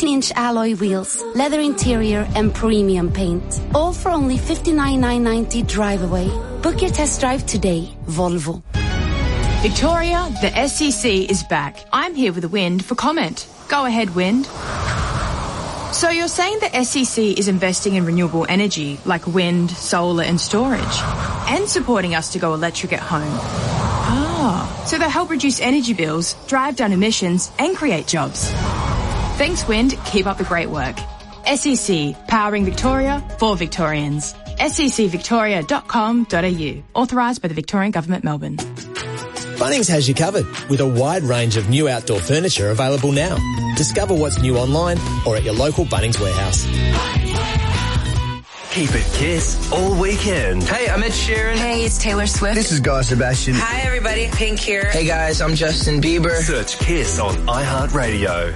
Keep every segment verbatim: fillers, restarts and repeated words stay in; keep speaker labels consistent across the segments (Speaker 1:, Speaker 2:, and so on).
Speaker 1: eighteen-inch alloy wheels, leather interior and premium paint. All for only fifty-nine thousand nine hundred ninety drive away. Book your test drive today. Volvo.
Speaker 2: Victoria, the S E C is back. I'm here with the Wind for comment. Go ahead, Wind. So you're saying the S E C is investing in renewable energy like wind, solar and storage, and supporting us to go electric at home. Ah, so they'll help reduce energy bills, drive down emissions and create jobs. Thanks, Wind. Keep up the great work. S E C, powering Victoria for Victorians. S E C victoria dot com dot a u. Authorised by the Victorian Government, Melbourne.
Speaker 3: Bunnings has you covered with a wide range of new outdoor furniture available now. Discover what's new online or at your local Bunnings warehouse.
Speaker 4: Keep it Kiss all weekend.
Speaker 5: Hey, I'm Ed Sheeran.
Speaker 6: Hey, it's Taylor Swift.
Speaker 7: This is Guy Sebastian.
Speaker 6: Hi, everybody. Pink here.
Speaker 5: Hey, guys, I'm Justin Bieber.
Speaker 4: Search Kiss on iHeartRadio.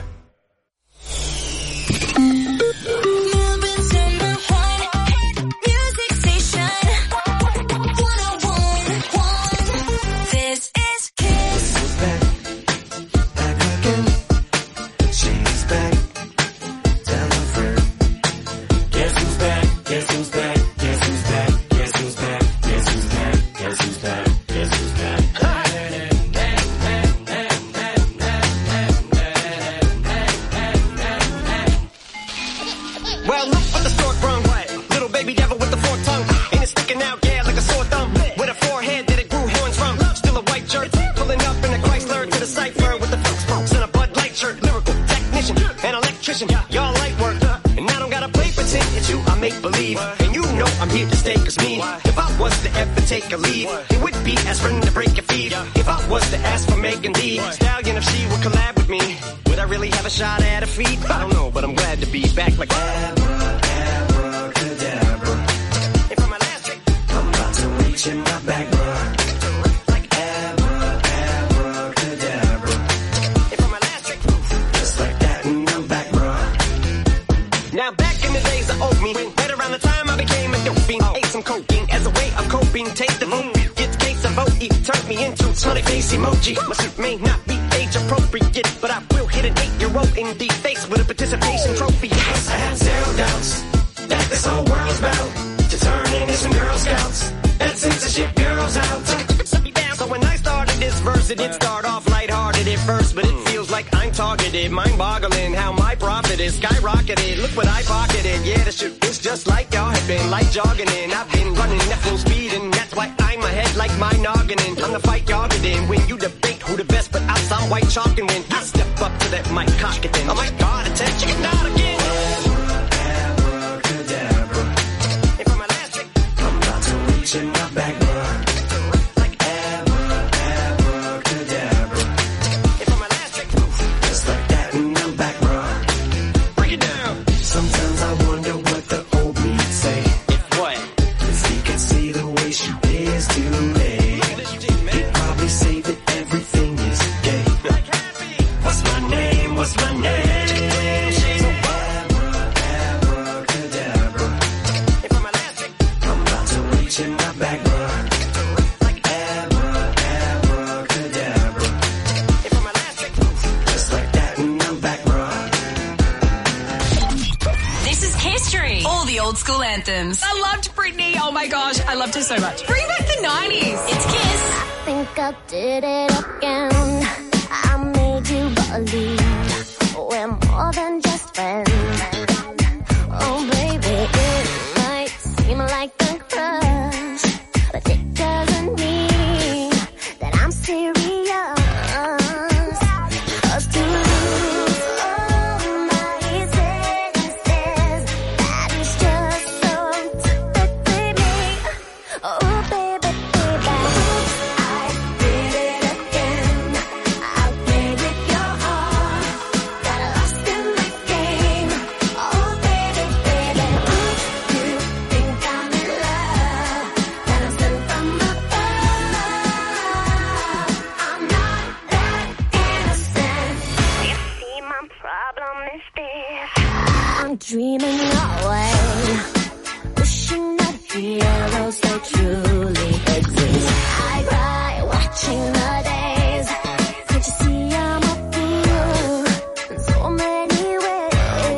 Speaker 8: Can't you see I'm a fool in so many ways?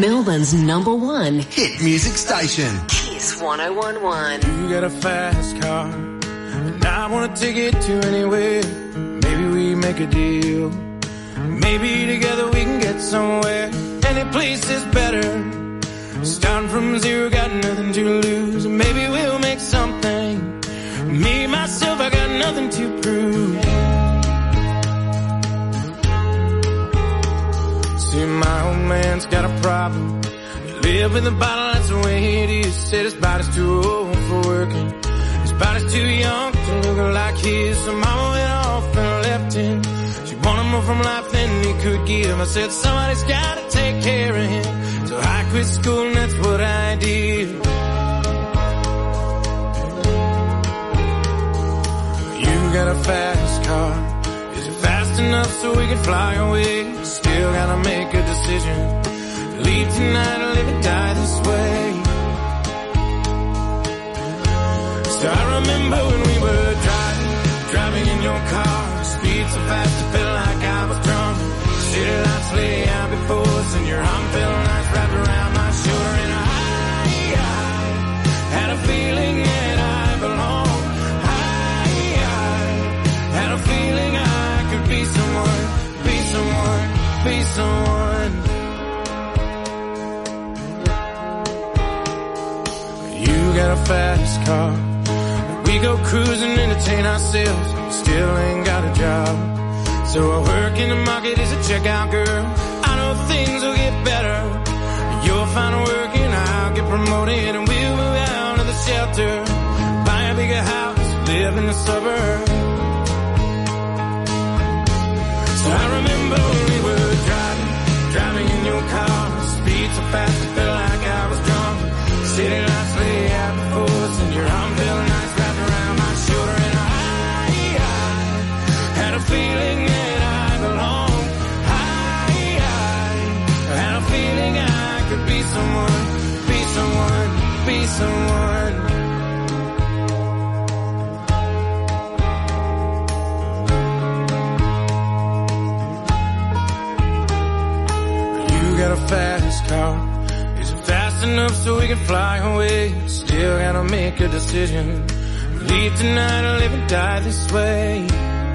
Speaker 7: Melbourne's number one
Speaker 8: hit music station.
Speaker 7: Kiss one oh one point one.
Speaker 9: You got a fast car, and I want to take it to anywhere. Maybe we make a deal. Maybe together we can get somewhere. Any place is better. Starting from zero, got nothing to lose. Maybe we'll make something. Me, myself, I got nothing to prove. See, my old man's got a problem. You live with a bottle, that's the way it is. Said his body's too old for working. His body's too young to look like his. So mama went off and left him. She wanted more from life than he could give. I said, somebody's gotta take care of him. So I quit school and that's what I did. You got a fast car. Is it fast enough so we can fly away? Still gotta make a decision. Leave tonight or live and die this way. So I remember when we were driving, driving in your car. Speed so fast it felt like I was drunk. City lights lay out before us and your arm felt nice wrapped around my shoulder. And I, I had a feeling that I belonged. I, I had a feeling I could be someone, be someone, be someone. You got a fast car. We go cruising, entertain ourselves. Still ain't got a job. So I work in the market as a checkout girl. I know things will get better. You'll find work and I'll get promoted. And we'll move out of the shelter. Buy a bigger house, live in the suburbs. So I remember when we were driving, driving in your car. Speed so fast it felt like I was drunk. City lights lay out before us and your arm felt nice wrapped around my shoulder. And I, I had a feeling that I belonged. I, I had a feeling I could be someone, be someone, be someone. You got a fast car. Is it fast enough so we can fly away? Still gotta make a decision. Leave tonight or live and die this way.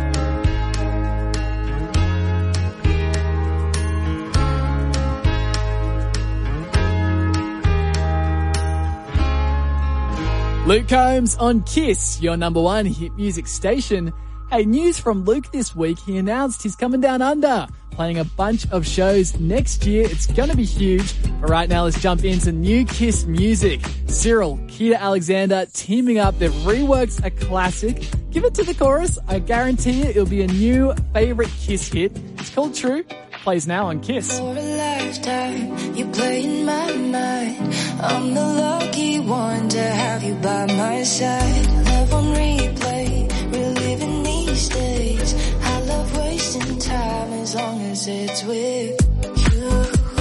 Speaker 10: Luke Combs on Kiss, your number one hit music station. Hey, news from Luke this week. He announced he's coming down under, playing a bunch of shows next year. It's going to be huge. But right now, let's jump into new Kiss music. Cyril, Keita Alexander teaming up. They've reworked a classic. Give it to the chorus. I guarantee you it'll be a new favorite Kiss hit. It's called True. Plays now on Kiss.
Speaker 11: For a lifetime, you play in my mind. I'm the lucky one to have you by my side. Love on replay, reliving these days. I love wasting time as long as it's with you.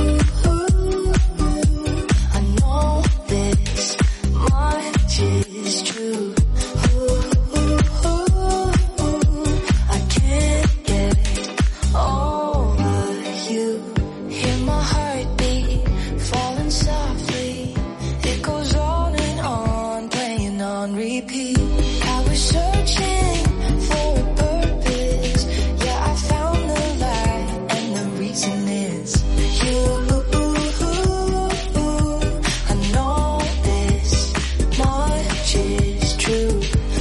Speaker 11: I know this much is true. I can't get over you. Hear my heartbeat falling softly. It goes on and on, playing on repeat. I was searching for a purpose. Yeah, I found the light, and the reason is you. I know this much is true.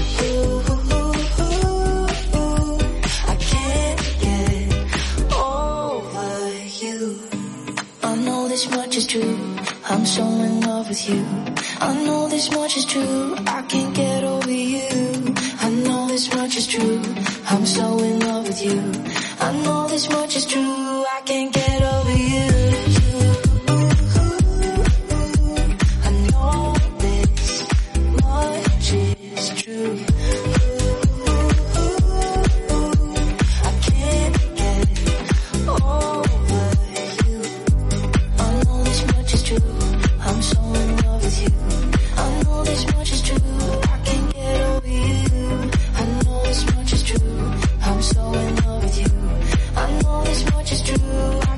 Speaker 11: I can't get over you. I know this much is true. I'm so in love with you. I know this much is true. I can't get over you. I know this much is true. I'm so in love with you. I know this much is true. I can't get over you. I know this much is true. I can't get over you. I know this much is true. I'm so in love with you. I know this much is true. I can't get over you. I know this much is true. I'm so in love with you. I know this much is true. I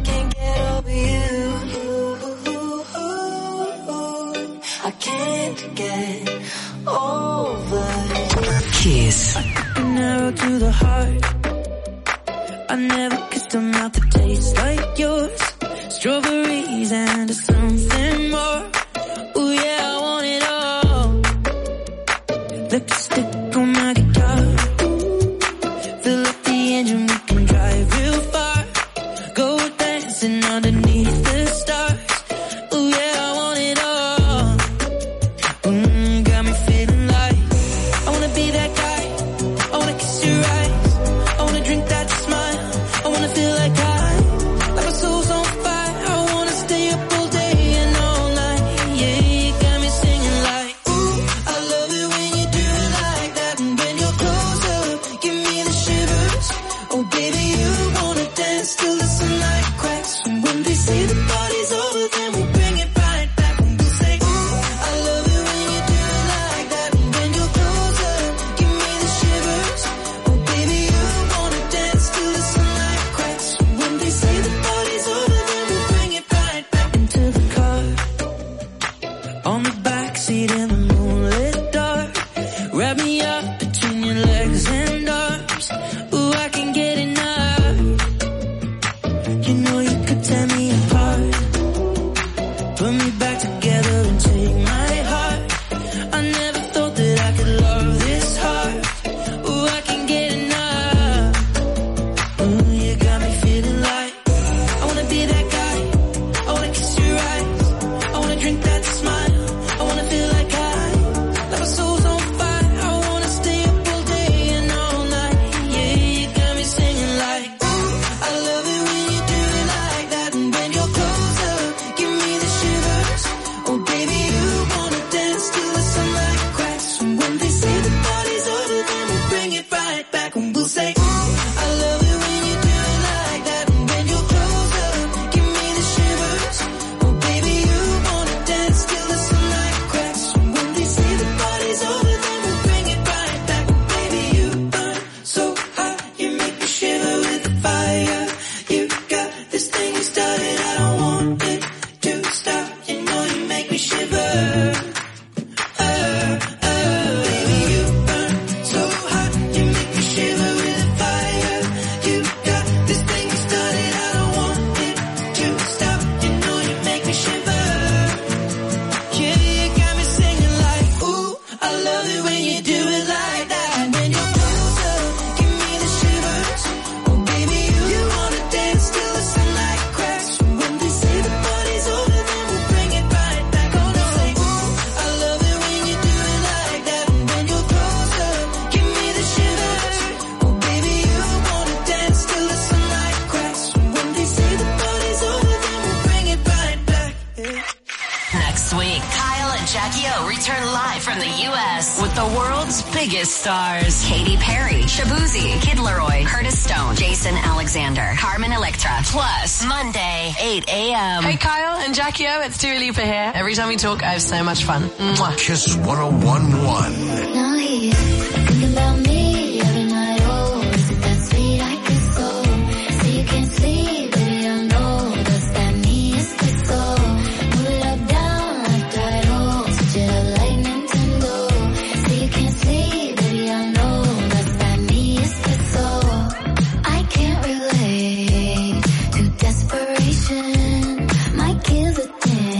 Speaker 11: strawberries and something more. Ooh yeah, I want it all. Lipstick on my guitar. Fill up the engine, we can drive real far. Go dancing underneath the stars. Ooh yeah, I want it all. Mm, got me feeling like I wanna be that guy. I wanna kiss your eyes. I wanna drink that smile. I wanna feel like I like my soul's on fire. I wanna stay up all day and all night. Yeah, you got me singing like, ooh, I love it when you do it like that. And when you're close up, give me the shivers. Oh baby, you wanna dance till the sunlight cracks. And when they say the party's over, then we'll bring it right back. And we'll say, ooh, I love it when you do it like that. And when you're close up, give me the shivers. Oh baby, you wanna dance till the sunlight cracks. And when they say the party's over, then we'll bring it right back into the car. On the backseat in the moonlit dark. Wrap me up between your legs and arms. Ooh, I can get enough. You know you could tear me apart. Put me back together and take my heart. I never thought that I could love this hard. Ooh, I can get enough. Ooh, you got me feeling like I wanna be that guy. I wanna kiss your eyes. I wanna drink that smile. I wanna feel like I like my soul's on fire. I wanna stay up all day and all night. Yeah, you got me singing like, ooh, I love it when you do it like that. And when you're close up, give me the shivers. Oh baby, you wanna dance till the sunlight cracks. And when they say the party's over, then we'll bring it right back. And we'll say, ooh, I love it when you do it like that. And when you're close up, give me the shivers. Oh baby, you wanna dance till the sunlight cracks. And when they say the party's over, then we'll bring it right back. Baby, you burn so hot, you make me shiver with the fire. You got this thing you started, I don't want it to stop. You know you make me shiver. Uh, uh, baby, you burn so hot, you make me shiver with the fire. You got this thing you started, I don't want it to stop. You know you make me shiver. Yeah, you got me singing like, ooh, I love it when you do it like that. And when you're close up, give me the shivers. Oh baby, you, you wanna dance till the sunlight cracks. And when they say the party's over, then we'll bring it right back. Gonna say, ooh, I love it when you do it like that. And when you're close up, give me the shivers. Oh baby, you wanna dance till the sunlight cracks. And when they say the party's over, then we'll bring it right back. Yeah.
Speaker 7: Next week, Kyle and Jackie O return live from the U S with the world's biggest stars. Katy Perry, Shabuzi, Kid Laroi, Curtis Stone, Jason Alexander, Carmen Electra. Plus, Monday, eight a.m.
Speaker 6: Hey Kyle and Jackie O, it's Dua Lipa here. Every time we talk, I have so much fun. Mwah.
Speaker 8: Kiss one oh one point one.
Speaker 11: Now he's thinking about me every night. Oh, is it that sweet I can so? So you can't sleep, baby, I know. Does that mean it's the soul? Move it up, down, like that. Oh, switch it up like Nintendo. So you can't sleep, baby, I know. Does that mean it's the soul? I can't relate to desperation. Might give a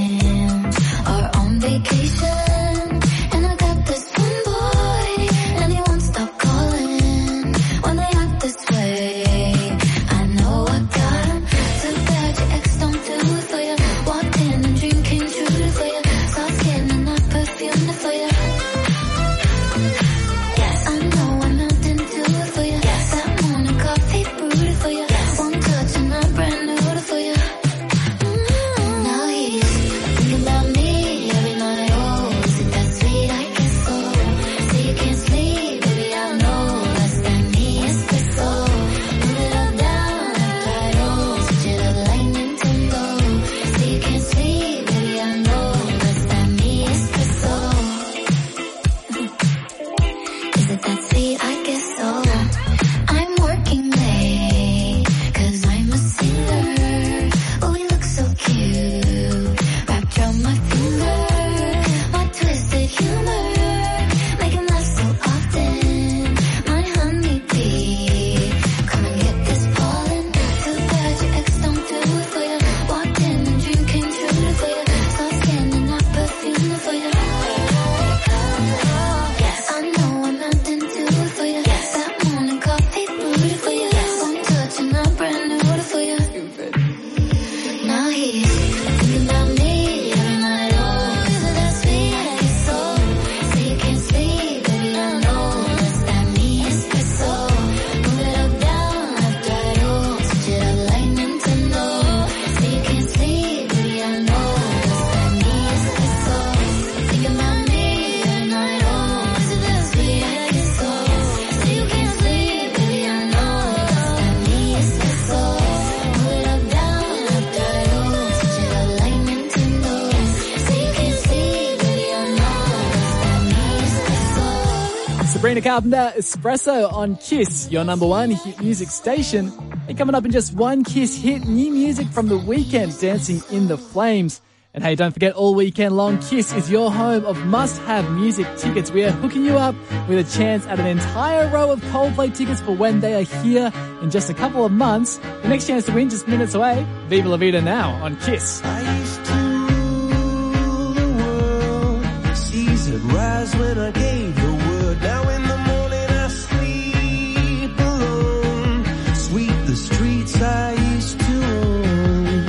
Speaker 11: damn. Or on vacation. And I got this one boy, and
Speaker 10: Sabrina Carpenter, Espresso on Kiss, your number one hit music station. And coming up in just one Kiss hit, new music from The Weeknd, Dancing in the Flames. And hey, don't forget, all weekend long, Kiss is your home of must-have music tickets. We are hooking you up with a chance at an entire row of Coldplay tickets for when they are here in just a couple of months. The next chance to win just minutes away. Viva La Vida now on Kiss.
Speaker 9: I used to rule the world, seas would rise when I gave the word. Now in the morning I sleep alone, sweep the streets I used to own.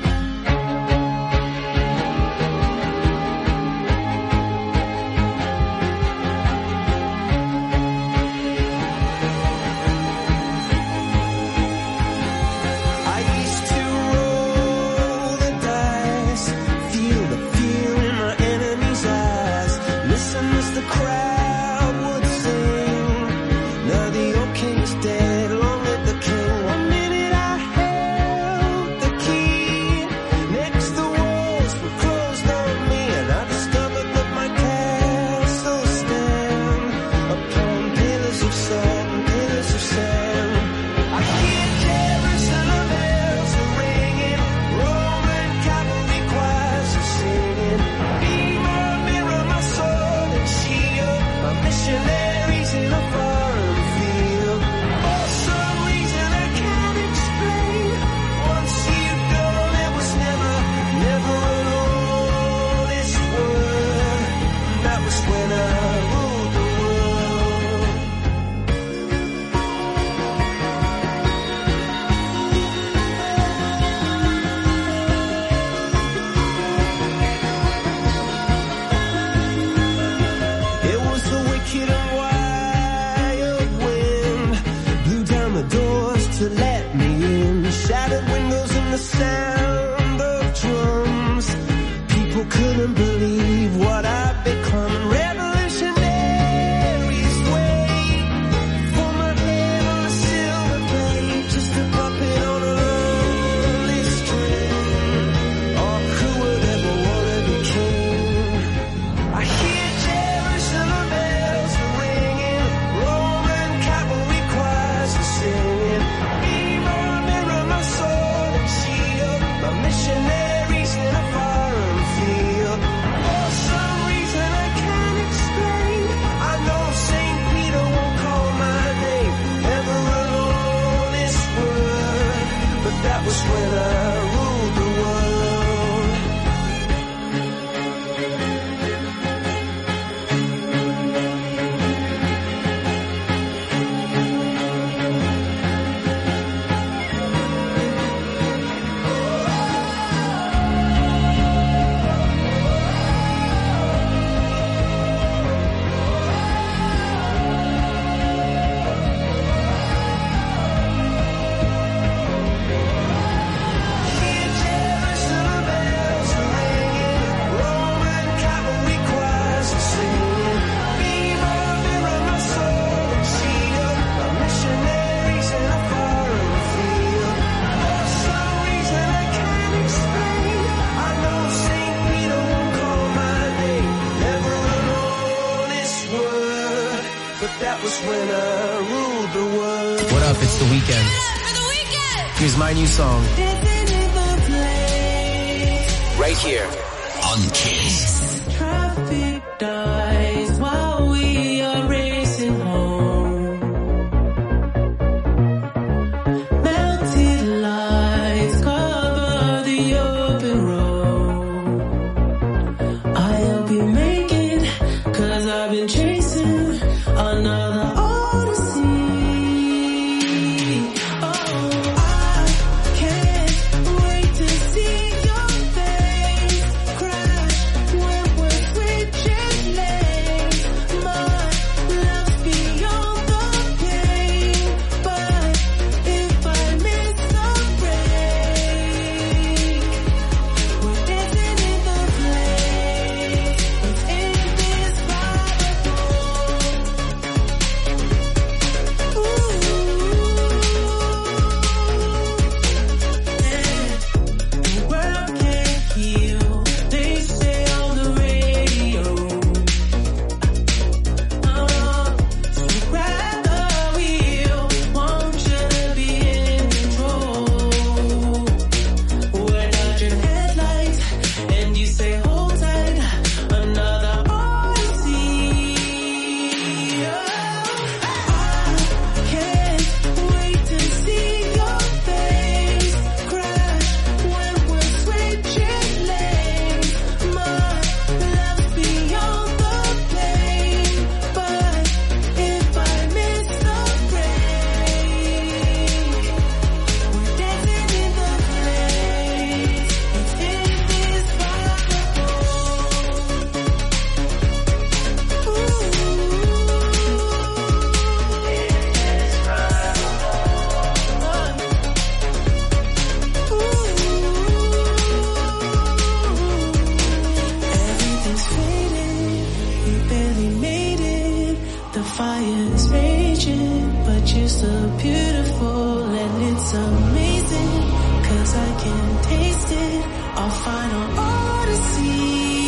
Speaker 9: I used to roll the dice, feel the fear in my enemy's eyes, listen as the crowd would sing. Now the old king is dead, long live the king. One minute I held the key, next the walls were closed on me, and I discovered that my castle stand upon pillars of salt and pillars of sand. I hear Jerusalem bells are ringing, Roman cavalry choirs are singing. Mirror, mirror, my sword and shield, my missionaries in a foreign field. For some reason I can't explain, once you've gone it was never, never an honest word. That was when I ruled the world. It was the wicked and wild wind, blew down the doors to let me in, shattered windows and the sound of drums. People couldn't believe what I'd become. Revolutionaries wait for my head on a silver plate, just a puppet on a lonely string. Oh, who would ever want to be king? I hear Jerusalem bells are ringing, Roman cavalry choirs are singing. Mirror, mirror, my sword and shield, my missionaries in a foreign field. For some reason I can't explain, I know Saint Peter won't call my name, never an honest word, but that was when I ruled the world. Hear Jerusalem bells are ringing, Roman cavalry choirs are singing. Mirror, mirror, my sword and shield, my missionaries in a foreign field. For some reason I can't explain, I know Saint Peter won't call my name, never an honest word, but that was when I ruled the world.
Speaker 5: What up? It's The Weeknd. Here's my new song. Right here on Kiss.
Speaker 9: Traffic dies while we are racing home. Melted lights cover the open road. I hope you make it, cause I've been chasing another odyssey. Oh, I can't wait to see your
Speaker 11: final odyssey.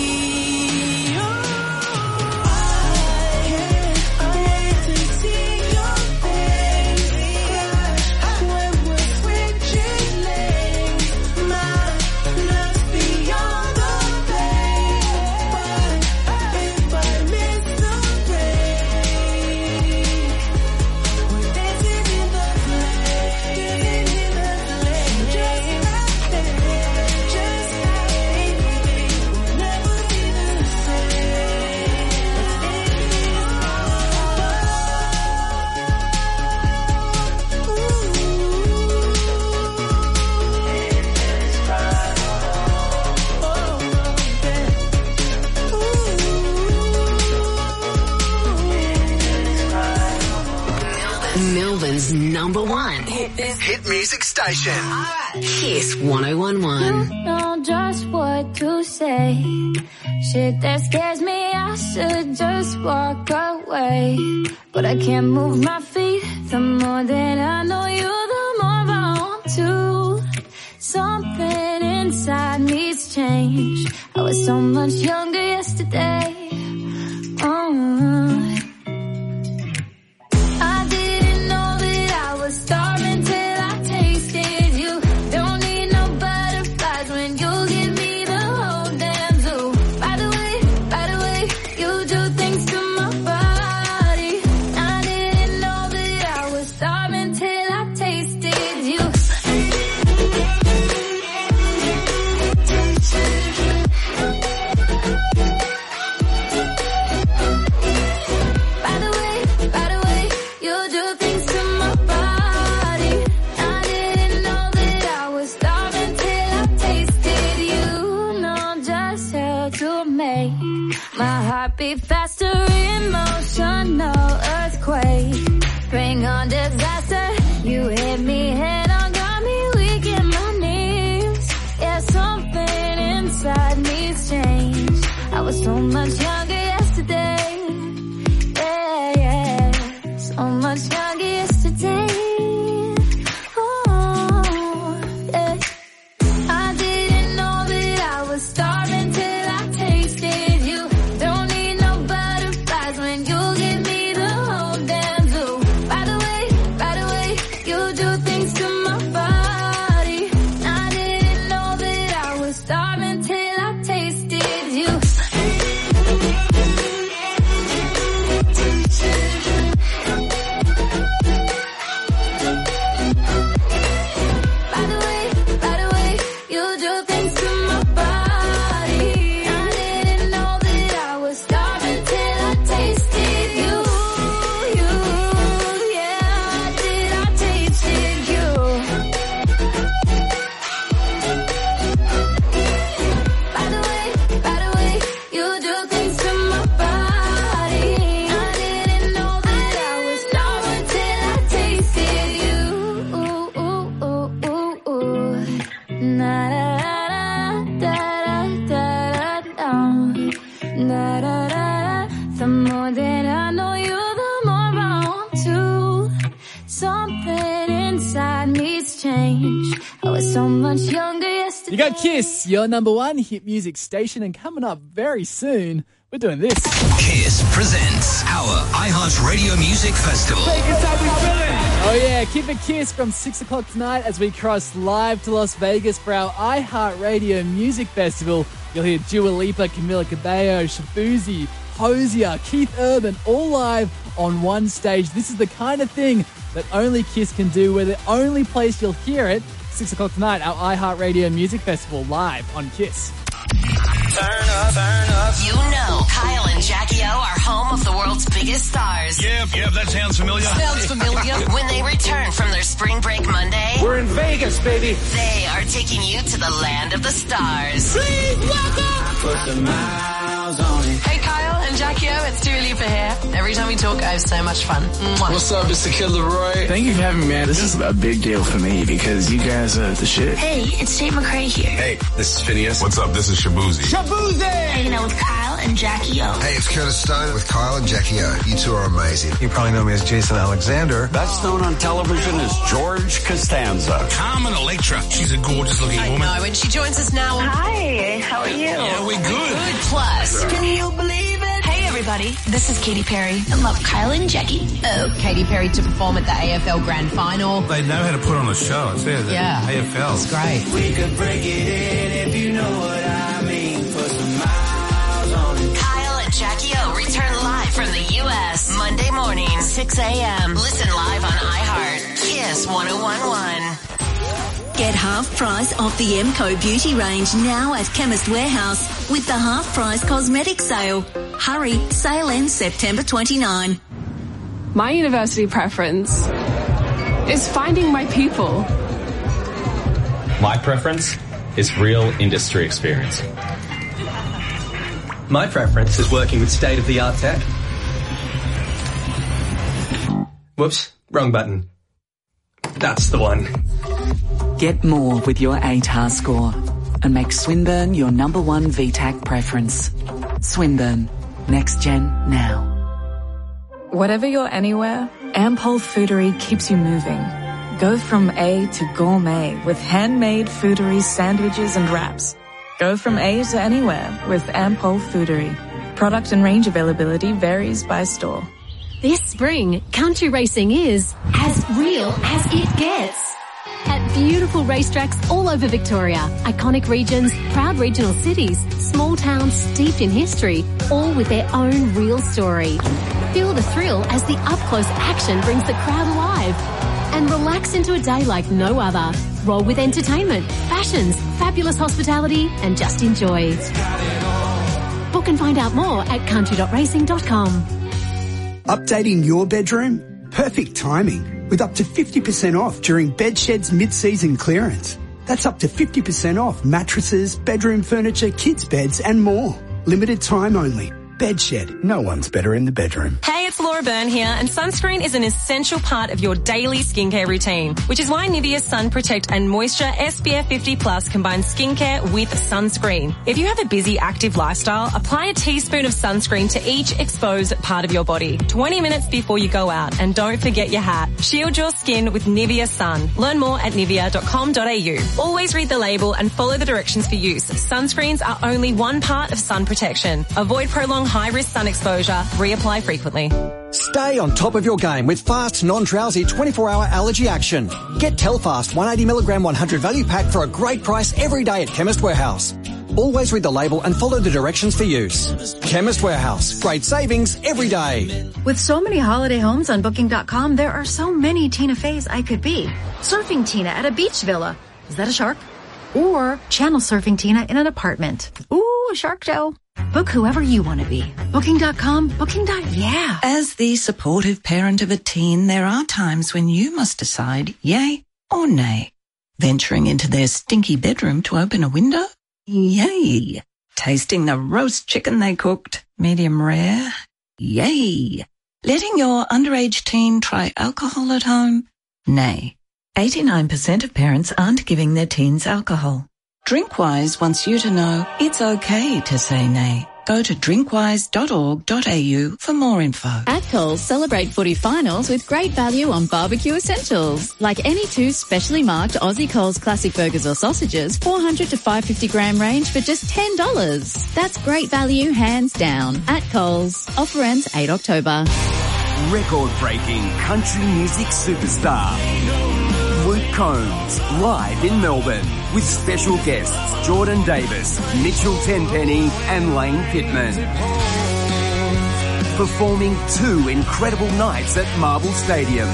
Speaker 7: Melbourne's number one
Speaker 8: hit, hit music station.
Speaker 7: Kiss one oh one one.
Speaker 12: You know just what to say. Shit that scares me, I should just walk away. But I can't move my feet. The more that I know you, the more I want to. Something inside needs change. I was so much younger yesterday. Oh. Starving till I tasted you. Don't need no butterflies when you give me the whole damn zoo. By the way, by the way, you do things to my body. I didn't know that I was starving till I tasted you. By the way, by the way, you do things to my body. My heart beat faster, emotional earthquake. Bring on disaster. You hit me head on, got me weak in my knees. Yeah, something inside needs change. I was so much younger yesterday. Yeah, yeah, so much younger yesterday. Oh, yeah. I didn't know that I was starving till I tasted you. Don't need no butterflies when you give me the whole damn zoo. By the way, by the way, you do things to my body. I didn't know that I was starving till I tasted you. By the way, by the way, you do things to my body. I didn't know that I was starving till I tasted you. You, yeah, did I tasted you. By the way, by the way, you do things to my body. I didn't know that I was starving till I tasted you. Ooh, ooh, ooh, ooh, ooh. Na da da da da da da da da da. The more that I know you, the more I want to. Something inside needs change. I was so much younger yesterday.
Speaker 10: You got Kiss, your number one hit music station, and coming up very soon, we're doing this.
Speaker 8: Kiss presents our iHeartRadio Music Festival.
Speaker 10: Oh yeah, keep it Kiss from six o'clock tonight as we cross live to Las Vegas for our iHeartRadio Music Festival. You'll hear Dua Lipa, Camila Cabello, Shabuzi, Hosier, Keith Urban, all live on one stage. This is the kind of thing that only Kiss can do. We're the only place you'll hear it. six o'clock tonight, our iHeartRadio Music Festival live on Kiss.
Speaker 7: Turn up, turn up. You know, Kyle and Jackie O are home of the world's biggest stars.
Speaker 13: Yep, yep, that sounds familiar.
Speaker 7: Sounds familiar. When they return from their spring break Monday,
Speaker 13: we're in Vegas, baby.
Speaker 7: They are taking you to the land of the stars.
Speaker 11: Please welcome.
Speaker 9: Put the miles on it.
Speaker 6: Hey, Kyle and and Jackie O, it's Dua Lipa here. Every time we talk, I have so much fun. Mwah.
Speaker 5: What's up, it's the Kid Leroy.
Speaker 14: Thank you for having me, man. This is a big deal for me because you guys are the shit.
Speaker 15: Hey, it's Tate McRae here.
Speaker 16: Hey, this is Phineas.
Speaker 17: What's up? This is Shabuzi.
Speaker 15: Shabuzi! Hanging out with Kyle and Jackie O.
Speaker 18: Hey, it's Curtis Stone with Kyle and Jackie O. You two are amazing.
Speaker 19: You probably know me as Jason Alexander.
Speaker 20: Best known on television as George Costanza.
Speaker 17: Carmen Electra. She's a gorgeous looking
Speaker 6: I
Speaker 17: woman.
Speaker 6: know, and she joins us now.
Speaker 15: Hi, how are you?
Speaker 17: Yeah, we're good.
Speaker 6: Good plus.
Speaker 15: Can you believe it? Hey, everybody. This is Katy Perry. I love Kyle and Jackie. Oh,
Speaker 21: Katy Perry to perform at the A F L Grand Final.
Speaker 17: They know how to put on a show. It's there.
Speaker 21: Yeah.
Speaker 17: A F L.
Speaker 21: It's great.
Speaker 9: We could break it in if you know what I mean. Put some miles on it.
Speaker 7: Kyle and Jackie O return live from the U S Monday morning, six a.m. Listen live on iHeart. Kiss one oh one point one.
Speaker 22: Get half price off the Emco beauty range now at Chemist Warehouse with the half price cosmetic sale. Hurry, sale ends September twenty-ninth.
Speaker 23: My university preference is finding my people.
Speaker 24: My preference is real industry experience.
Speaker 5: My preference is working with state-of-the-art tech. Whoops, wrong button. That's the one.
Speaker 25: Get more with your A T A R score and make Swinburne your number one V TAC preference. Swinburne. Next gen now.
Speaker 26: Whatever you're anywhere, Ampol Foodery keeps you moving. Go from A to gourmet with handmade Foodery sandwiches and wraps. Go from A to anywhere with Ampol Foodery. Product and range availability varies by store.
Speaker 27: This spring, country racing is as real as it gets. At beautiful racetracks all over Victoria, iconic regions, proud regional cities, small towns steeped in history, all with their own real story. Feel the thrill as the up-close action brings the crowd alive. And relax into a day like no other. Roll with entertainment, fashions, fabulous hospitality, and just enjoy. Book and find out more at country dot racing dot com.
Speaker 28: Updating your bedroom? Perfect timing. With up to fifty percent off during Bedshed's mid-season clearance. That's up to fifty percent off mattresses, bedroom furniture, kids' beds and more. Limited time only. Bedshed. No one's better in the bedroom.
Speaker 29: Hey, it's Laura Byrne here, and sunscreen is an essential part of your daily skincare routine, which is why Nivea Sun Protect and Moisture S P F fifty plus combines skincare with sunscreen. If you have a busy, active lifestyle, apply a teaspoon of sunscreen to each exposed part of your body, twenty minutes before you go out, and don't forget your hat. Shield your skin with Nivea Sun. Learn more at nivea dot com dot a u. Always read the label and follow the directions for use. Sunscreens are only one part of sun protection. Avoid prolonged high-risk sun exposure. Reapply frequently.
Speaker 30: Stay on top of your game with fast, non-drowsy twenty-four hour allergy action. Get Telfast one hundred eighty milligram one hundred value pack for a great price every day at Chemist Warehouse. Always read the label and follow the directions for use. Chemist Warehouse. Great savings every day.
Speaker 31: With so many holiday homes on booking dot com, there are so many Tina Feys I could be. Surfing Tina at a beach villa. Is that a shark? Or channel surfing Tina in an apartment. Ooh, a shark show. Book whoever you want to be. booking dot com, booking. Yeah.
Speaker 32: As the supportive parent of a teen, there are times when you must decide yay or nay. Venturing into their stinky bedroom to open a window? Yay. Tasting the roast chicken they cooked, medium rare? Yay. Letting your underage teen try alcohol at home? Nay. eighty-nine percent of parents aren't giving their teens alcohol. Drinkwise wants you to know it's okay to say nay. Go to drinkwise dot org dot a u for more info.
Speaker 33: At Coles, celebrate footy finals with great value on barbecue essentials. Like any two specially marked Aussie Coles classic burgers or sausages, four hundred to five hundred fifty gram range for just ten dollars. That's great value, hands down. At Coles. Offer ends the eighth of October.
Speaker 34: Record-breaking country music superstar Luke Combs, live in Melbourne, with special guests Jordan Davis, Mitchell Tenpenny and Lane Pittman. Performing two incredible nights at Marvel Stadium.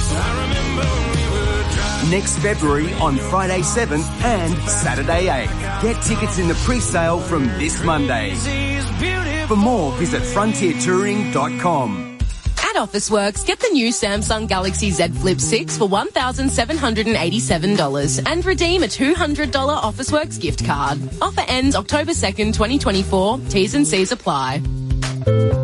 Speaker 34: Next February on Friday seventh and Saturday eighth. Get tickets in the pre-sale from this Monday. For more, visit frontier touring dot com.
Speaker 35: At Officeworks, get the new Samsung Galaxy Z Flip six for one thousand seven hundred eighty-seven dollars and redeem a two hundred dollars Officeworks gift card. Offer ends October second, twenty twenty-four. T's and C's apply.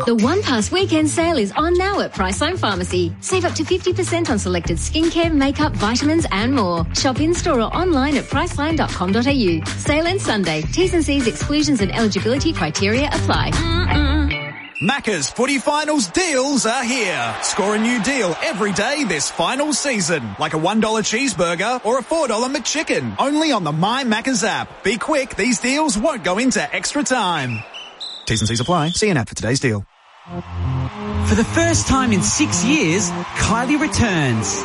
Speaker 1: The One Pass weekend sale is on now at Priceline Pharmacy. Save up to fifty percent on selected skincare, makeup, vitamins and more. Shop in-store or online at priceline dot com dot a u. Sale ends Sunday. T's and C's, exclusions and eligibility criteria apply.
Speaker 2: Mm-mm. Macca's Footy Finals deals are here. Score a new deal every day this final season, like a one dollar cheeseburger or a four dollar McChicken, only on the My Macca's app. Be quick, these deals won't go into extra time. T's and C's apply. See an app for today's deal.
Speaker 3: For the first time in six years, Kylie returns.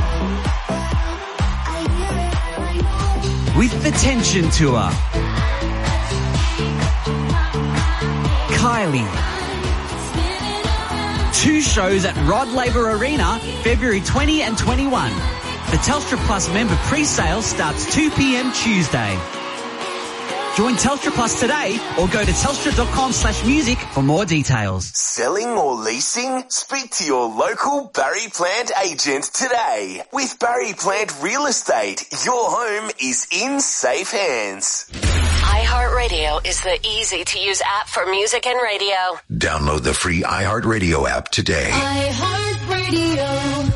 Speaker 3: With the Tension Tour. Kylie. Two shows at Rod Laver Arena, February twentieth and twenty-first. The Telstra Plus member pre-sale starts two p.m. Tuesday. Join Telstra Plus today or go to telstra dot com slash music for more details.
Speaker 4: Selling or leasing? Speak to your local Barry Plant agent today. With Barry Plant Real Estate, your home is in safe hands.
Speaker 7: iHeartRadio is the easy-to-use app for music and radio.
Speaker 6: Download the free iHeartRadio app today.
Speaker 7: iHeartRadio.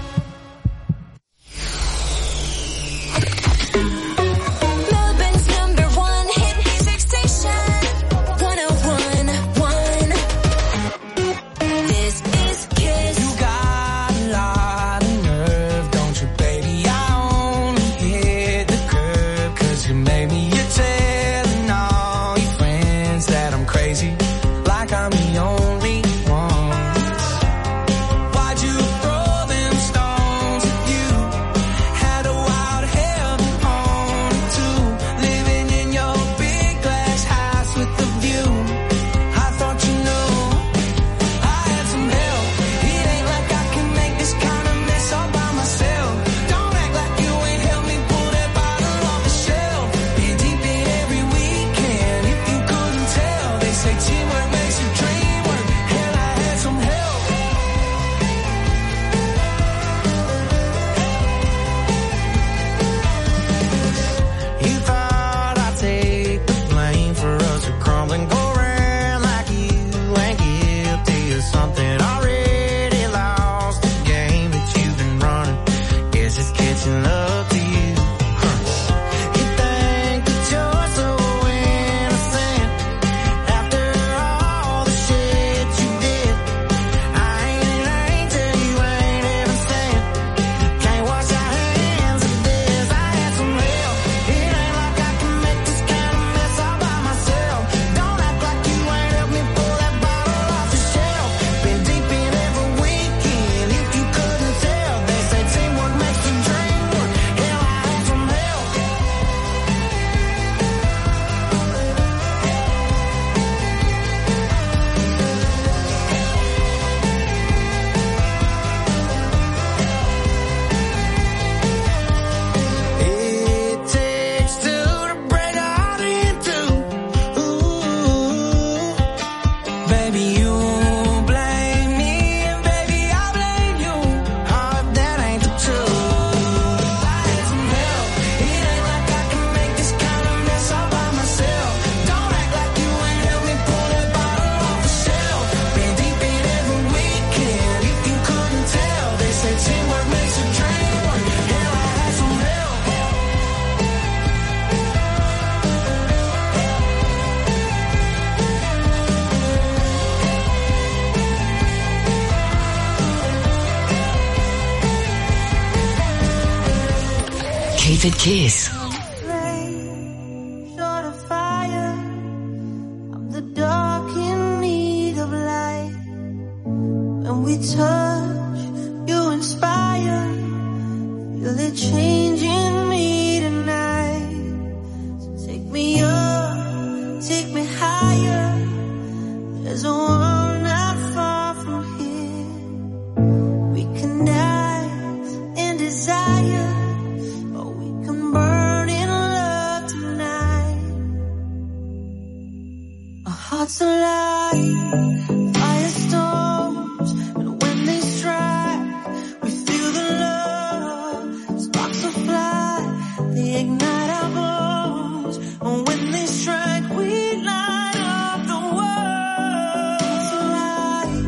Speaker 7: Melbourne's number one hit music station, one oh one point one. This is Kiss.
Speaker 9: You got a lot of nerve, don't you, baby? I only hit the curb 'cause you made me your telling all your friends that I'm crazy, like I'm the only one. Why'd you throw them stones at you? Had a wild heaven on it too. Living in your big glass house with the view. I thought you knew I had some help. It ain't like I can make this kind of mess all by myself. Don't act like you ain't helped me pull that bottle off the shelf. Been deep in every weekend, if you couldn't tell. They say teamwork makes the dream work. Hell, I had some help. You thought I'd take the blame for us to crumble and go around like you ain't guilty of something. Already lost the game that you've been running. Guess it's catching up to you. Huh. You think that you're so innocent after all the shit you did. I ain't an angel, you ain't even sent. Can't wash our hands of this. I had some help. It ain't like I can make this kind of mess all by myself. Don't act like you ain't helped me pull that bottle off the shelf. Been deep in every weekend, if you couldn't tell. They say teamwork makes the dream work. Hell, I had some help. It takes two to break a heart in two. Ooh, baby, you blame me, and baby, I blame you. Oh, if that ain't the truth. I had some help. It ain't like I can make this kind of mess all by myself. Don't act like you ain't helped me pull that bottle off the shelf. Been deep in every weekend, if you couldn't tell. They say teamwork makes a dream work. Hell, I had some help.
Speaker 7: Keep it Kiss.
Speaker 9: Short of fire, I'm the dark in need of light. When we touch, you inspire. Feel it changing me tonight. So take me up, take me higher. There's a world not far from here. We can dance in desire. Burn in love tonight. Our hearts alive, firestorms, and when they strike, we feel the love. Sparks will fly, they ignite our bones. And when they strike, we light up the world. Hearts alive,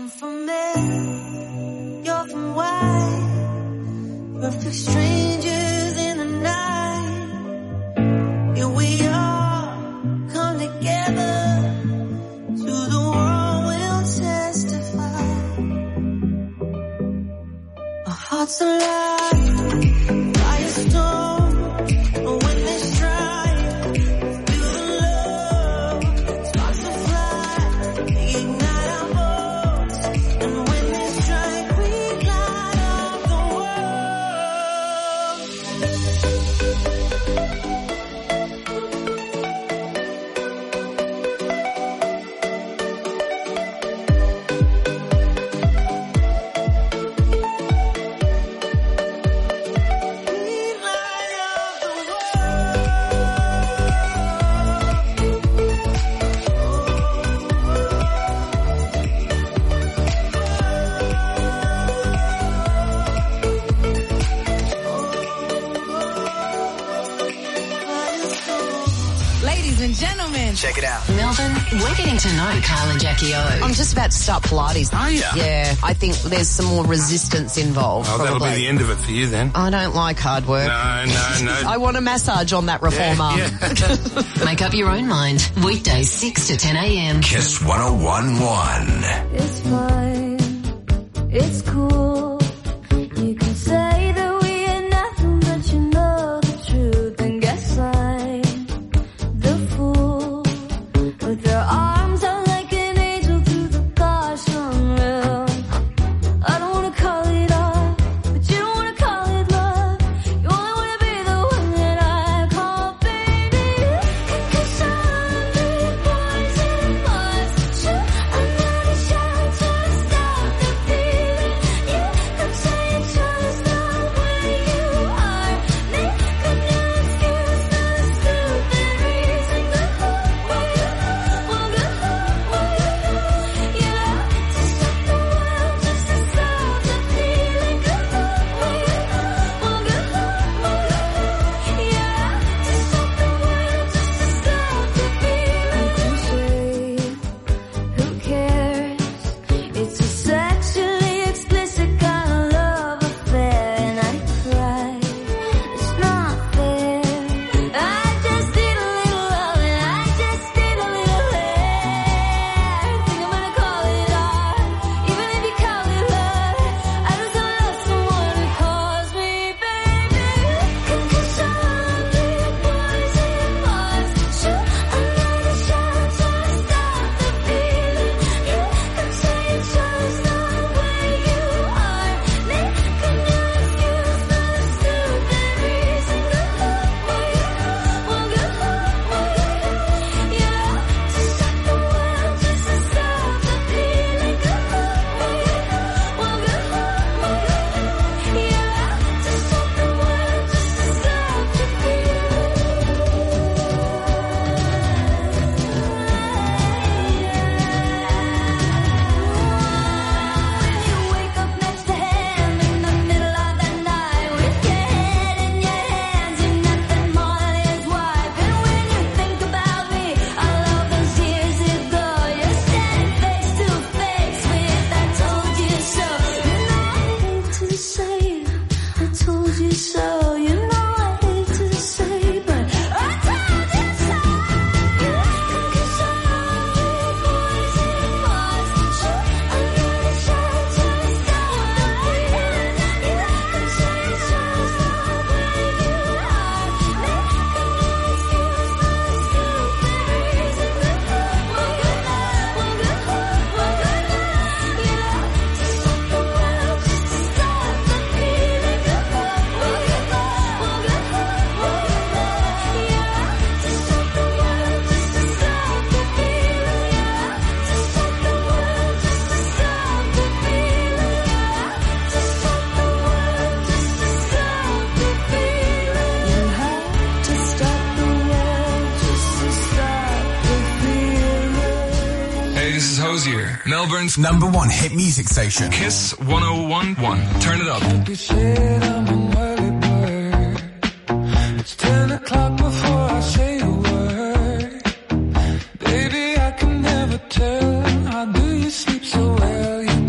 Speaker 8: I'm from there, you're from why? Perfect strangers in the night. Here we are, come together. To the world we'll testify. Our hearts alive, firestorm. When they strike, feel the love. Sparks will fly, they ignite our boats. And when they strike, we light up the
Speaker 10: Check it out.
Speaker 7: Melbourne, we're getting to know Kyle and Jackie O.
Speaker 11: I'm just about to start Pilates.
Speaker 10: Are you?
Speaker 11: Yeah, I think there's some more resistance involved.
Speaker 10: Oh,
Speaker 11: probably.
Speaker 10: that'll be the end of it for you then.
Speaker 11: I don't like hard work.
Speaker 10: No, no, no.
Speaker 11: I want a massage on that reform arm.
Speaker 10: Yeah, yeah.
Speaker 7: Make up your own mind. Weekdays six to ten a.m.
Speaker 6: Kiss one oh one point one.
Speaker 8: It's fine, it's cool. You can say that we ain't nothing, but you know the truth. And guess I'm the fool with their arms out like an angel through the gosh unreal. I don't wanna call it art, but you don't wanna call it love. You only wanna be the one that I call baby. Cause I'm the poison was true. I'm not a shot to stop the feeling. You can say you trust the way you are. Make up no excuse, no stupid reason. Go where you want, go where you yeah. To stop the world, just to stop the feeling. Go where you want, go yeah. To stop the world, just to stop the feeling. Who cares? It's a sexually explicit kind of love affair, and I cry. It's not fair. I just need a little love, and I just need a little hair. Think I'm gonna call it art, even if you call it love. I just wanna love someone who calls me baby. Cause I'm the poison was true. I'm not a shot to stop the feeling. You can say you trust the way you are. Make a new excuse, no stupid reason. Go where you want, go yeah. To stop the world, just to stop the feeling. Go where you want, go yeah. To stop the world, just to stop the feeling. You wake up next to him in the middle of the night with your head in your hands, you're nothing more than his wife. And when you think about me, all of those years ago, you're standing face to face with I told you so. You know I hate to say it, I told you so. You know I hate to say it, but I told you so. Cause I'm the poison was true. I'm not a shot to stop the feeling. You can say you trust the way you are. Make a new excuse, no stupid reason. Go where you want, go yeah. To stop the world, just to stop the feeling. Go where you want, go yeah. To stop the world, just to stop the feeling. To stop the world, just to stop the feeling. To stop the world, just to stop the feeling. You have to stop the world, just to stop the feeling.
Speaker 12: Hey, this is Hosier, Melbourne's
Speaker 34: Number one hit music station.
Speaker 12: Kiss one oh one point one. Turn it up.
Speaker 9: You said I'm an early bird. It's ten o'clock before I say a word. Baby, I can never tell. How do you sleep so well? You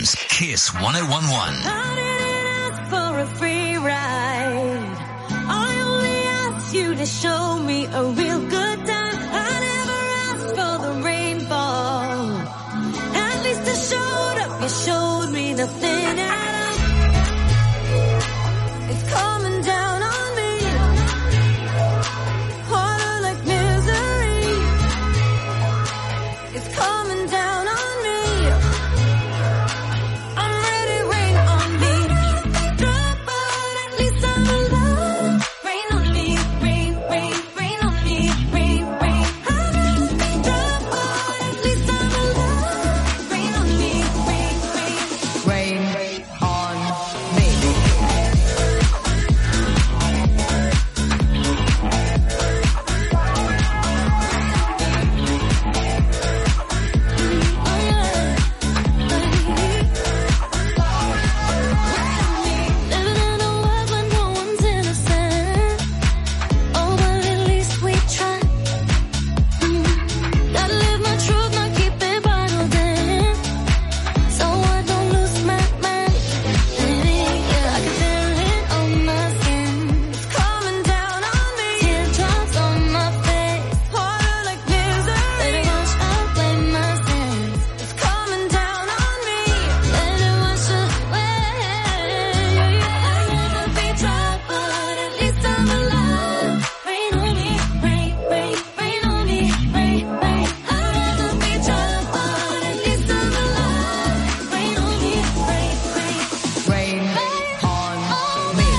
Speaker 6: Melbourne's Kiss one oh one one.
Speaker 8: I didn't ask for a free ride. I only asked you to show me a real good time. I never asked for the rainfall. At least I showed up. You showed me nothing at all. It's coming down on me. Harder like misery. It's coming down on me. I'm ready, rain on me. Drop, but at least I'm alive. Rain on me, rain, rain, rain on me, rain, rain. Drop, but at least I'm alive. Rain on me, rain, rain.
Speaker 11: Rain on me.
Speaker 8: Living in a world where no one's innocent. Oh, but at least we try. Mm. Gotta live my truth, not keep it bottled in. So I don't lose my mind. Yeah, I can feel it on my skin. It's coming down on me. Teardrops on my face. Harder like misery. Let it wash away my sins. It's coming down on me. Let it wash away. I never be tried, but at least I'm alive. Rain on me, rain, rain, rain on me, rain, rain. I'd rather be tried, but at least I'm alive. Rain on me, rain, rain.
Speaker 11: Rain on me.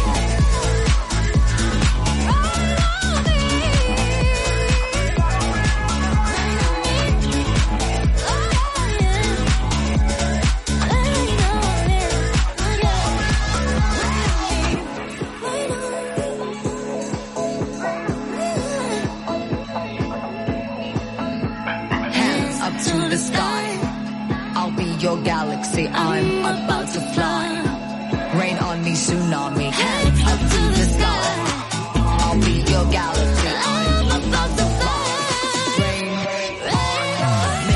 Speaker 11: Hands up to the sky. I'll be your galaxy. I'm about to fly. Rain on me, tsunami. Hands up to the sky. I'll be your galaxy. I'm about to fly. Rain on me.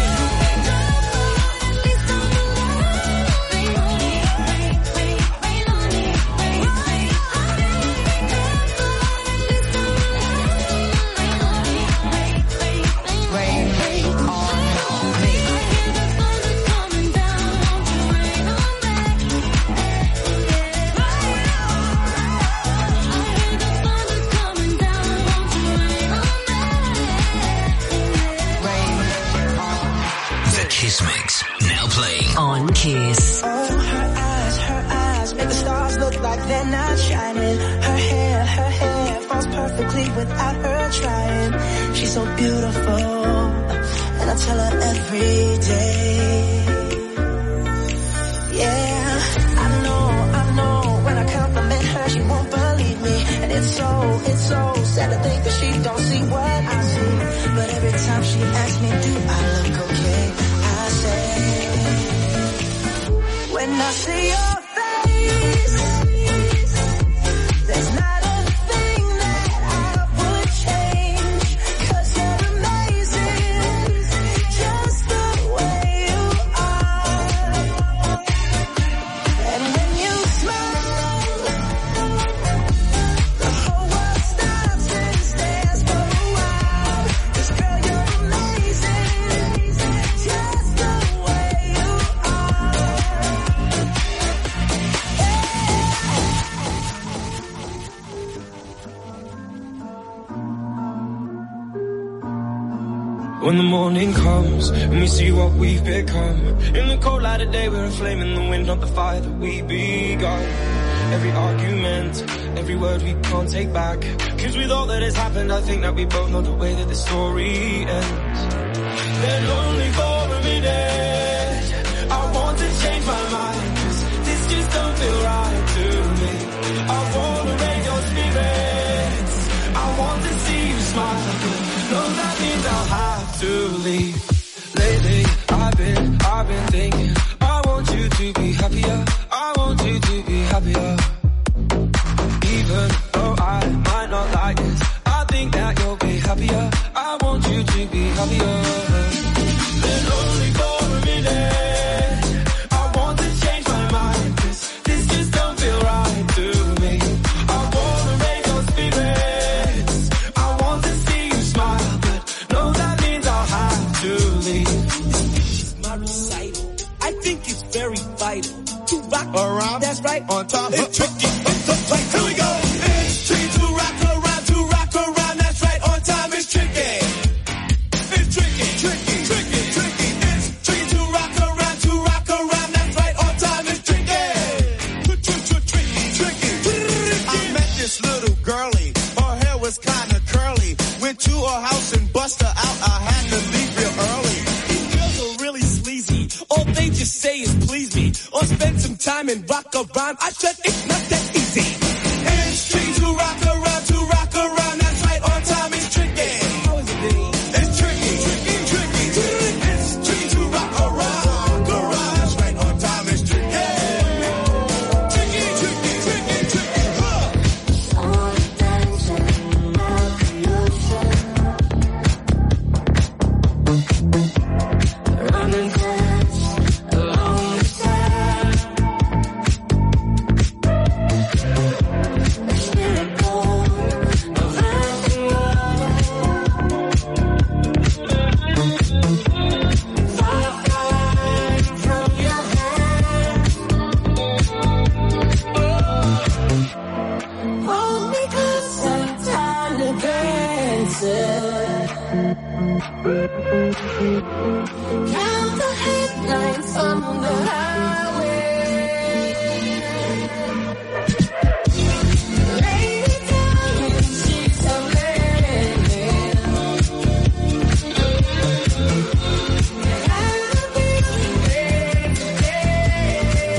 Speaker 11: Rain on me.
Speaker 6: The Kiss Mix, now playing
Speaker 7: On Kiss.
Speaker 5: Oh, her eyes, her eyes make the stars look like they're not shining. Her hair, her hair falls perfectly without her trying. She's so beautiful, and I tell her every day. Yeah, I know, I know, when I compliment her, she won't believe me. And it's so, it's so sad to think that she don't see what I see. But every time she asks me, do I look okay? I say, when I see your face, there's not a thing that I would change. 'Cause you're amazing, just the way you are. And when you smile, the whole world stops and stares for a while. 'Cause girl, you're amazing, just the way you are.
Speaker 9: When the morning comes and we see what we've become, in the cold light of day we're a flame in the wind, not the fire that we begun. Every argument, every word we can't take back, 'cause with all that has happened I think that we both know the way that the story ends. Then only for a minute I want to change my mind, 'cause this just don't feel right to me. I want to raise your spirits, I want to see you smile. No, that means I'll have to leave. Lately, I've been, I've been thinking, I want you to be happier, I want you to be happier. Even though I might not like this, I think that you'll be happier, I want you to be happier. Then only for a minute I think it's very vital to rock around. That's right, on time. It's tricky. It's the place. Here we go. It's tricky to rock around, to rock around. That's right, on time. It's tricky. It's tricky, tricky, tricky, tricky. It's tricky to rock around, to rock around. That's right, on time. It's tricky. Tricky, tricky. I met this little girlie. Her hair was kind of curly. Went to her house and bust her out. I had to leave real early. These girls are really sleazy. All they just say is please me. Or spend some time and rock around. I said it's not that easy. It's tricky to rock around, to rock around. That's right, on time. It's tricky. How is it, Dean? It's tricky, tricky, tricky. It's tricky to rock around, around. That's right, on time. It's tricky. Tricky, tricky, tricky, tricky. Huh. Running fast along the side. A miracle of rising water. Fire flying from your hand. Hold me close and time to dance. Count the headlights on the highway. Lay me down in sheets of linen. Have a beautiful day today.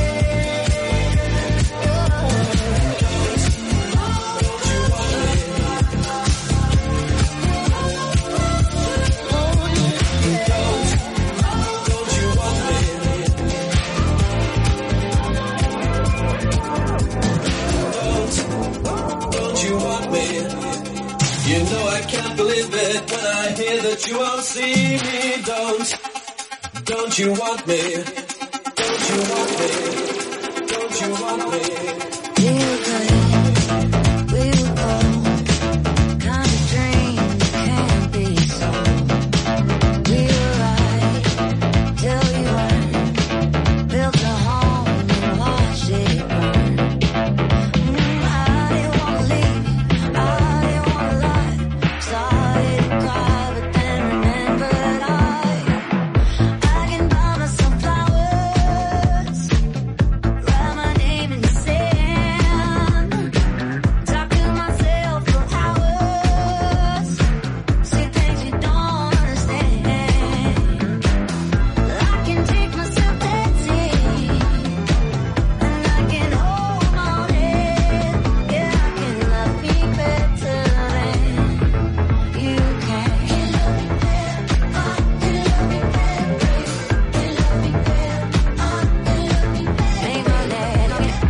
Speaker 9: Don't you want me? You know I can't believe it when I hear that you won't see me. Don't, don't you want me? Don't you want me? Don't you want me?
Speaker 8: We were good, we were gold. Kind of dream can't be sold. We were right till you weren't. Built a home and watched it burn. Mm, I didn't wanna leave, I didn't wanna lie. Started to cry, but then remembered I, I can buy myself flowers. Write my name in the sand. Talk to myself for hours. See things you don't understand. I can take myself dancing, and I can hold my head. Yeah, I can love me better than you can. You love me better, uh, you love me better, you love me better, uh, you love me better. Make my dad, oh yeah.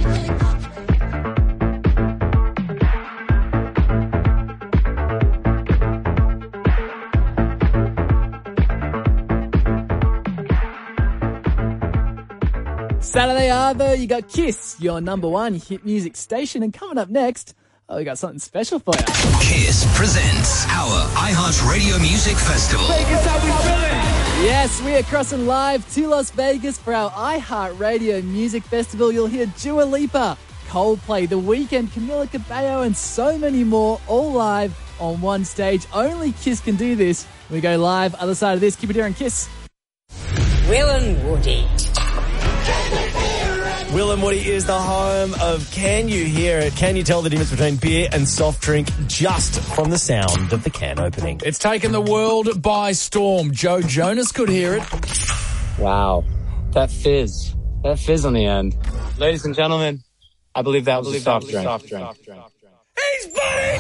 Speaker 13: Saturday Arvo, you got Kiss, your number one hit music station. And coming up next, oh, we got something special for you.
Speaker 6: Kiss presents our iHeartRadio Music Festival.
Speaker 13: Yes, we are crossing live to Las Vegas for our iHeartRadio Music Festival. You'll hear Dua Lipa, Coldplay, The Weeknd, Camila Cabello, and so many more, all live on one stage. Only Kiss can do this. We go live, other side of this. Keep it here on Kiss.
Speaker 14: Will and Woody.
Speaker 15: Will and Woody is the home of Can You Hear It? Can you tell the difference between beer and soft drink just from the sound of the can opening?
Speaker 16: It's taken the world by storm. Joe Jonas could hear it.
Speaker 17: Wow. That fizz. That fizz on the end. Ladies and gentlemen, I believe that was a soft drink. Soft drink.
Speaker 9: He's Buddy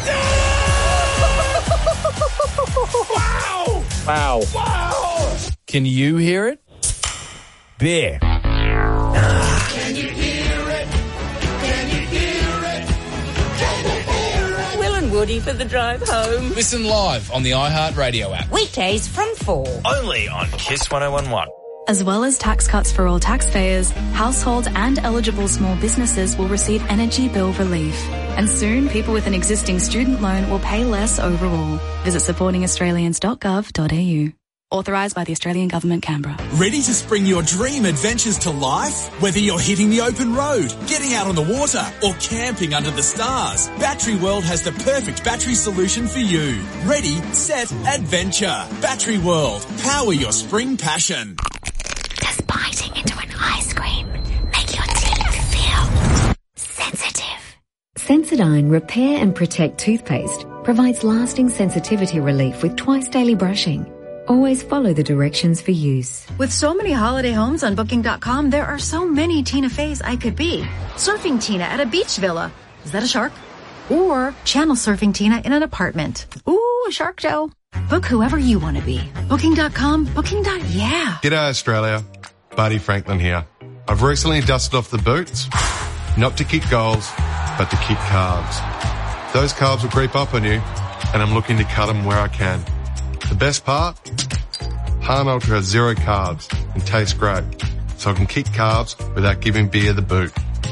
Speaker 9: Wow!
Speaker 17: Wow.
Speaker 9: Wow!
Speaker 16: Can you hear it?
Speaker 15: Beer.
Speaker 9: Can you hear it? Can you hear it? Can you hear it?
Speaker 14: Will and Woody for the drive home.
Speaker 12: Listen live on the iHeartRadio app.
Speaker 14: Weekdays from four.
Speaker 15: Only on Kiss one oh one one.
Speaker 18: As well as tax cuts for all taxpayers, households and eligible small businesses will receive energy bill relief. And soon, people with an existing student loan will pay less overall. Visit supporting australians dot gov dot a u. Authorised by the Australian Government, Canberra.
Speaker 2: Ready to spring your dream adventures to life? Whether you're hitting the open road, getting out on the water, or camping under the stars, Battery World has the perfect battery solution for you. Ready, set, adventure. Battery World. Power your spring passion.
Speaker 8: Does biting into an ice cream make your teeth feel sensitive?
Speaker 1: Sensodyne Repair and Protect toothpaste provides lasting sensitivity relief with twice daily brushing. Always follow the directions for use.
Speaker 19: With so many holiday homes on Booking dot com, there are so many Tina Feys I could be. Surfing Tina at a beach villa. Is that a shark? Or channel surfing Tina in an apartment. Ooh, a shark show. Book whoever you want to be. Booking dot com, Booking. Yeah.
Speaker 20: G'day Australia, Buddy Franklin here. I've recently dusted off the boots, not to kick goals, but to kick carbs. Those carbs will creep up on you, and I'm looking to cut them where I can. The best part? Han Ultra has zero carbs and tastes great, so I can kick carbs without giving beer the boot.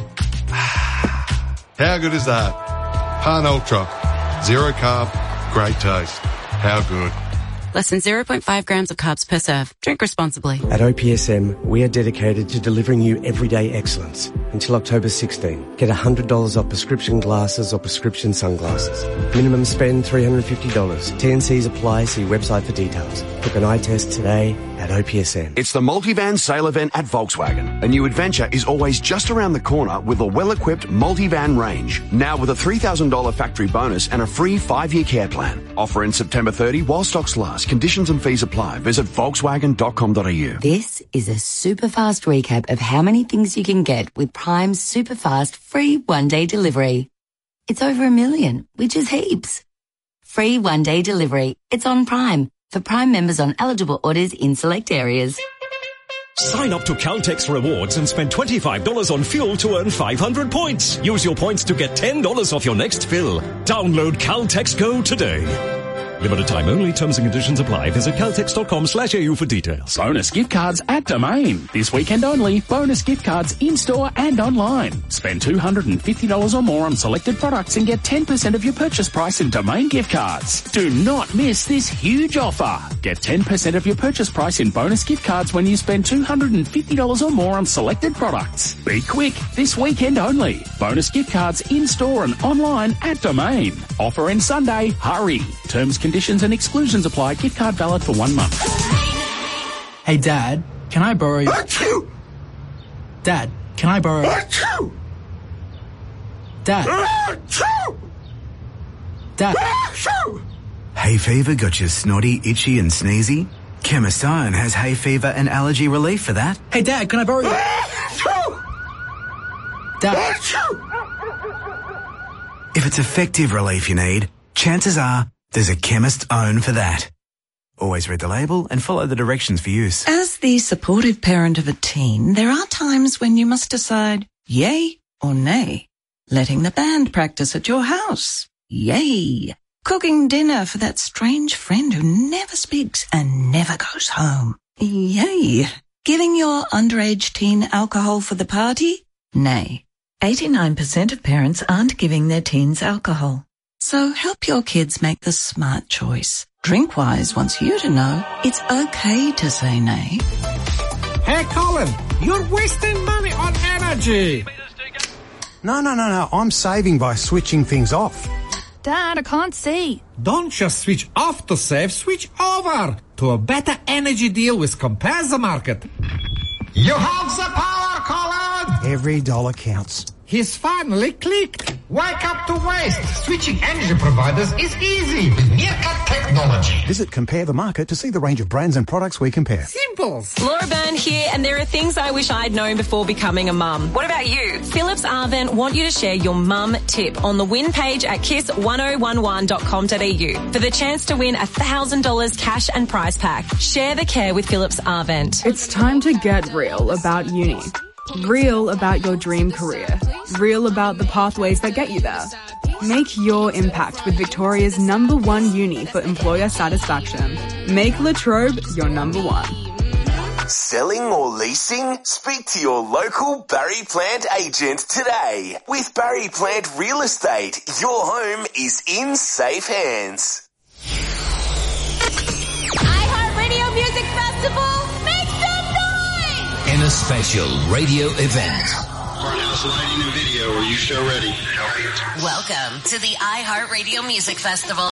Speaker 20: How good is that? Han Ultra, zero carb, great taste. How good?
Speaker 21: Less than zero point five grams of carbs per serve. Drink responsibly.
Speaker 22: At O P S M, we are dedicated to delivering you everyday excellence. Until October sixteenth, get one hundred dollars off prescription glasses or prescription sunglasses. Minimum spend three hundred fifty dollars. T and Cs apply. See website for details. Book an eye test today at O P S M.
Speaker 23: It's the Multivan Sale Event at Volkswagen. A new adventure is always just around the corner with a well-equipped Multivan range. Now with a three thousand dollars factory bonus and a free five-year care plan. Offer in September thirtieth while stocks last. Conditions and fees apply. Visit volkswagen dot com dot a u.
Speaker 24: This is a super fast recap of how many things you can get with Prime's super fast free one-day delivery. It's over a million, which is heaps. Free one-day delivery. It's on Prime. For Prime members on eligible orders in select areas.
Speaker 25: Sign up to Caltex Rewards and spend twenty-five dollars on fuel to earn five hundred points. Use your points to get ten dollars off your next fill. Download Caltex Go today. Limited time only. Terms and conditions apply. Visit caltex dot com slash a u for details.
Speaker 26: Bonus gift cards at Domain. This weekend only. Bonus gift cards in-store and online. Spend two hundred fifty dollars or more on selected products and get ten percent of your purchase price in Domain gift cards. Do not miss this huge offer. Get ten percent of your purchase price in bonus gift cards when you spend two hundred fifty dollars or more on selected products. Be quick. This weekend only. Bonus gift cards in-store and online at Domain. Offer ends Sunday. Hurry. Terms, conditions and exclusions apply. Gift card valid for one month.
Speaker 27: Hey, Dad, can I borrow your... Achoo! Dad, can I borrow... Achoo! Dad. Achoo! Dad. Achoo!
Speaker 28: Hay fever got you snotty, itchy and sneezy? Chemist Iron has hay fever and allergy relief for that.
Speaker 27: Hey, Dad, can I borrow your...
Speaker 28: Achoo!
Speaker 27: Dad.
Speaker 28: Achoo! If it's effective relief you need, chances are there's a Chemist Own for that. Always read the label and follow the directions for use.
Speaker 34: As the supportive parent of a teen, there are times when you must decide yay or nay. Letting the band practice at your house. Yay. Cooking dinner for that strange friend who never speaks and never goes home. Yay. Giving your underage teen alcohol for the party? Nay. eighty-nine percent of parents aren't giving their teens alcohol. So help your kids make the smart choice. Drinkwise wants you to know it's okay to say nay.
Speaker 35: Hey, Colin, you're wasting money on energy.
Speaker 29: No, no, no, no. I'm saving by switching things off.
Speaker 30: Dad, I can't see.
Speaker 35: Don't just switch off to save, switch over to a better energy deal with Compare the Market. You have the power, Colin!
Speaker 29: Every dollar counts.
Speaker 35: He's finally clicked. Wake up to waste. Switching energy providers is easy with Meerkat technology.
Speaker 29: Visit Compare the Market to see the range of brands and products we compare.
Speaker 35: Simples.
Speaker 31: Laura Byrne here, and there are things I wish I'd known before becoming a mum. What about you? Philips Arvent want you to share your mum tip on the win page at kiss one oh one one dot com dot a u for the chance to win one thousand dollars cash and prize pack. Share the care with Philips Arvent.
Speaker 32: It's time to get real about uni. Real about your dream career. Real about the pathways that get you there. Make your impact with Victoria's number one uni for employer satisfaction. Make La Trobe your number one.
Speaker 4: Selling or leasing? Speak to your local Barry Plant agent today. With Barry Plant Real Estate, your home is in safe hands.
Speaker 35: iHeartRadio Music
Speaker 3: special radio event.
Speaker 5: Barnhouse Lighting and Video, are you show ready?
Speaker 6: Welcome to the iHeartRadio Music Festival.